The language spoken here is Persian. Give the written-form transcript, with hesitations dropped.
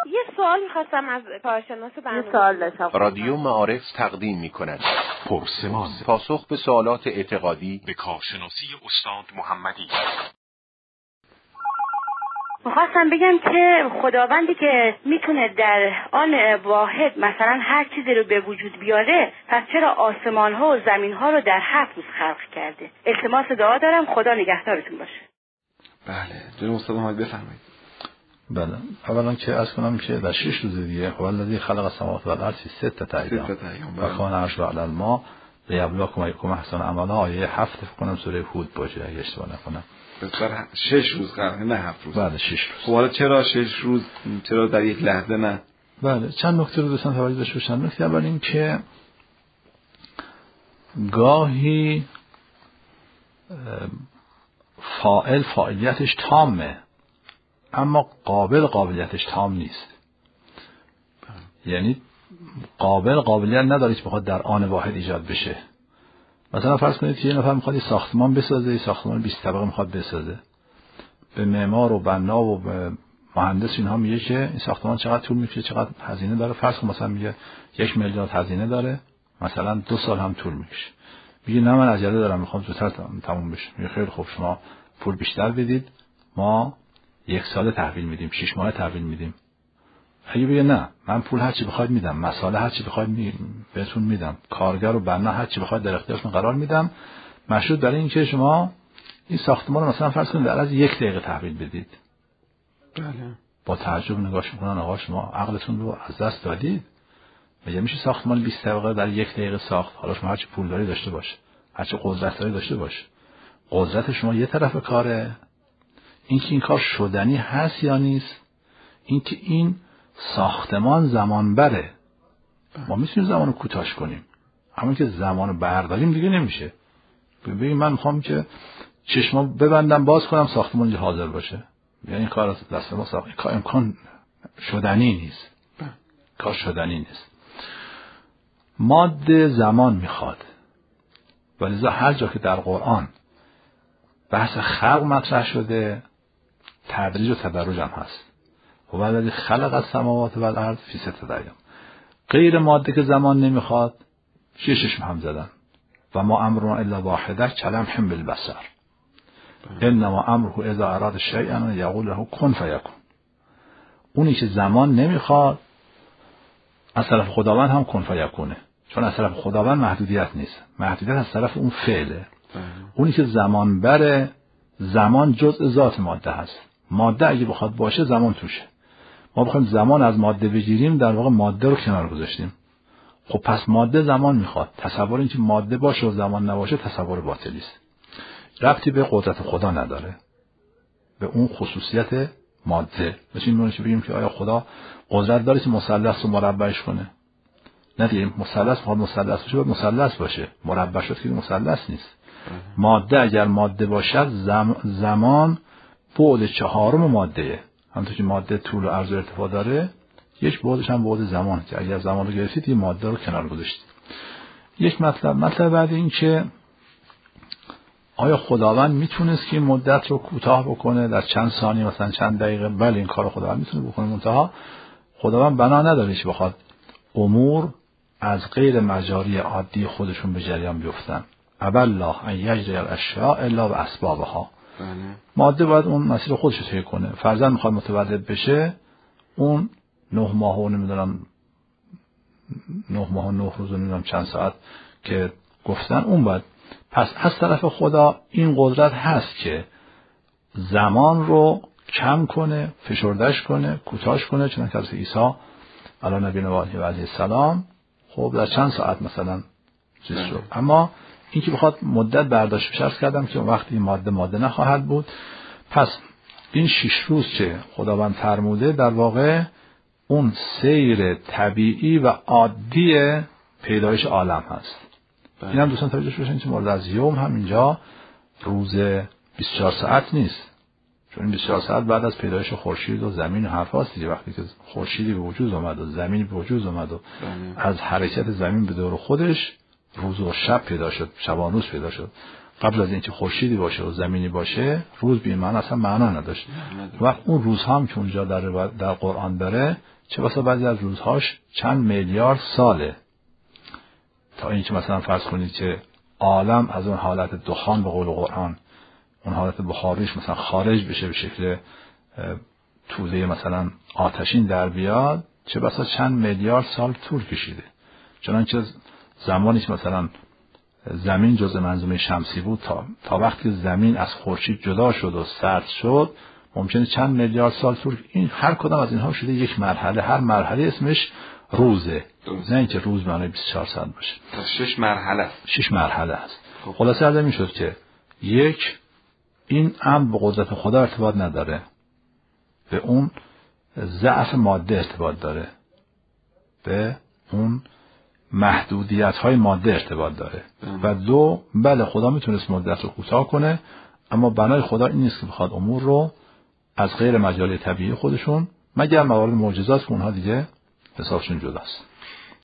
یه سوال می‌خواستم از کارشناس برنامه. یه سوال داشتم. رادیو معارف تقدیم می‌کند پرسمان، پاسخ به سوالات اعتقادی به کارشناسی استاد محمدی. میخواستم بگم که خداوندی که میتونه در آن واحد مثلا هر چیزی رو به وجود بیاره، پس چرا آسمان ها و زمین ها رو در 7 روز خلق کرده؟ التماس دعا دارم، خدا نگهدارتون باشه. بله، جناب استاد محمدی بفرمایید. بله، اولا که از کنم که در 6 روز دیگه هو الذی خلق السماوات و الارض فی 6 ایام و کان عرشه علی الماء لیبلوکم ایکم احسن عملا. آیه 7 فکر کنم سوره هود باشه اگه اشتباه نکنم. بسیار 6 روز قراره، نه 7 روز. بله 6 روز. خب حالا چرا 6 روز؟ چرا در یک لحظه نه؟ بله، چند نکته رو دوستان توجه داشته باشن. نکته اول این که گاهی فاعل فاعلیتش تامه اما قابلیتش تام نیست. یعنی قابلیت نداره که بخواد در آن واحد ایجاد بشه. مثلا فرض کنید که یه نفر میخواد یه ساختمان بسازه، یه ساختمان 20 طبقه میخواد بسازه. به معمار و بنا و به مهندس اینها میگه که این ساختمان چقدر طول میکشه، چقدر هزینه داره. فرض کن مثلا میگه 1 میلیارد هزینه داره، مثلا 2 سال هم طول میکشه. میگه نه من عجله دارم میخوام زودتر تموم بشه. میگه خیلی خوب، شما پول بیشتر بدید، ما 1 سال تحویل میدیم، 6 ماه تحویل میدیم. اگه بگه نه من پول هر چی بخواید میدم، مساله هر چی بخواید بهتون میدم، کارگر و بنا هر چی بخواید در اختیارتون قرار میدم، مشروط برای اینکه شما این ساختمان رو مثلا فرض کنید در از 1 دقیقه تحویل بدید. بله. با تعجب نگاهش میکنن آقا شما عقلتون رو از دست دادید. میگه میشه ساختمان 20 طبقه در 1 دقیقه ساخت؟ حالا شما هر چی پولداری داشته باشه، هر چی قدرتداری داشته باشه، قدرت شما یه طرف کاره. اینکه این کار شدنی هست یا نیست، اینکه این ساختمان زمان بره. ما میتونیم زمان رو کوتاش کنیم، همون که زمان رو برداریم دیگه نمیشه. ببین من میخوام که چشما ببندم باز کنم ساختمان اینجا حاضر باشه، یعنی کار دست ما ساخت کار امکان شدنی نیست. کار شدنی نیست. ماده زمان میخواد. ولذا هر جا که در قرآن بحث خلق مطرح شده تدریج و تدرج هم هست. هو الذی خلق السماوات و الارض فی 6 ایام. غیر ماده که زمان نمیخواد 6 هم زدن. و ما امرنا الا واحده کلمح بالبصر. انما امره اذا اراد شیئا یقول له کن فیکون. اونی که زمان نمیخواد از طرف خداوند هم کن فیکونه، چون از طرف خداوند محدودیت نیست، محدودیت از طرف اون فعله. اونی که زمان بره، زمان جزء ذات ماده هست. ماده اگه بخواد باشه زمان توشه. ما بخوایم زمان از ماده بگیریم در واقع ماده رو کنار گذاشتیم. خب پس ماده زمان میخواد. تصور اینکه ماده باشه و زمان نباشه تصور باطلی است. ربطی به قدرت خدا نداره، به اون خصوصیت ماده. مثل این بگیم که آیا خدا قدرت داره که مثلث رو مربعش کنه؟ نه دیگه، مثلث میخواد مثلث باشه، باید مثلث باشه. مربع شد که مثلث نیست. ماده اگر ماده باشد زمان بعد 4 ماده. همونطور که ماده طول و عرض و ارتفاع داره، یک بعدش هم بعد زمان که اگر زمان رو گرفتید این ماده رو کنار گذاشتید. یک مطلب بعد این که آیا خداوند میتونست که این مدت رو کوتاه بکنه در چند ثانیه مثلا چند دقیقه؟ بله این کار خداوند میتونه بکنه، منتها خداوند بنا نداره که بخواد امور از غیر مجاری عادی خودشون به جریان بیفتن. ابالله ان یجری الاشیاء الا باسبابها. ماده باید اون مسیر خودش رو طی کنه. فرضاً میخواد متولد بشه، اون 9 ماه و نمیدونم 9 ماه و 9 روز و نمیدونم چند ساعت که گفتن اون باید. پس از طرف خدا این قدرت هست که زمان رو کم کنه، فشردش کنه، کوتاش کنه. چون که عیسی علی نبینا و علیه السلام خب در چند ساعت مثلا چیز شد. اما این که بخواد مدت برداشت بشه، عرض کردم که وقتی ماده نخواهد بود. پس این 6 روز که خداوند فرموده در واقع اون سیر طبیعی و عادی پیدایش عالم هست. این هم دوستان توجه باشین که مورد از یوم هم اینجا روز 24 ساعت نیست، چون این 24 ساعت بعد از پیدایش خورشید و زمین و حرف هست دیگه. وقتی که خورشیدی به وجود اومد و زمین به وجود اومد و از حرکت زمین به دور خودش روز و شب پیدا شد، شبانوز پیدا شد. قبل از اینکه خورشیدی باشه و زمینی باشه روز بی معنی اصلا معنا نداشت. وقت اون روزها هم که اونجا در قرآن داره چه بسا بعضی از روزهاش چند میلیارد ساله، تا اینکه مثلا فرض کنید که عالم از اون حالت دخان به قول قرآن اون حالت بخاریش مثلا خارج بشه به شکل توده مثلا آتشین در بیاد، چه بسا چند میلیارد سال طول کشیده. چنانچه زمانی که مثلا زمین جزء منظومه شمسی بود تا وقتی که زمین از خورشید جدا شد و سرد شد ممکنه چند میلیارد سال طول. این هر کدام از اینها شده یک مرحله، هر مرحله اسمش روزه، نه اینکه روز معنی 24 ساعت باشه. 6 مرحله است. 6 مرحله است. خلاصه از این شد که یک، این امر به قدرت خدا ارتباط نداره، به اون ضعف ماده ارتباط داره، به اون محدودیت های ماده ارتباط داره. و دو، بله خدا میتونست مدت رو کوتاه کنه، اما بنای خدا این نیست که بخواد امور رو از غیر مجال طبیعی خودشون، مگر موارد معجزات که اونها دیگه حسابشون جداست.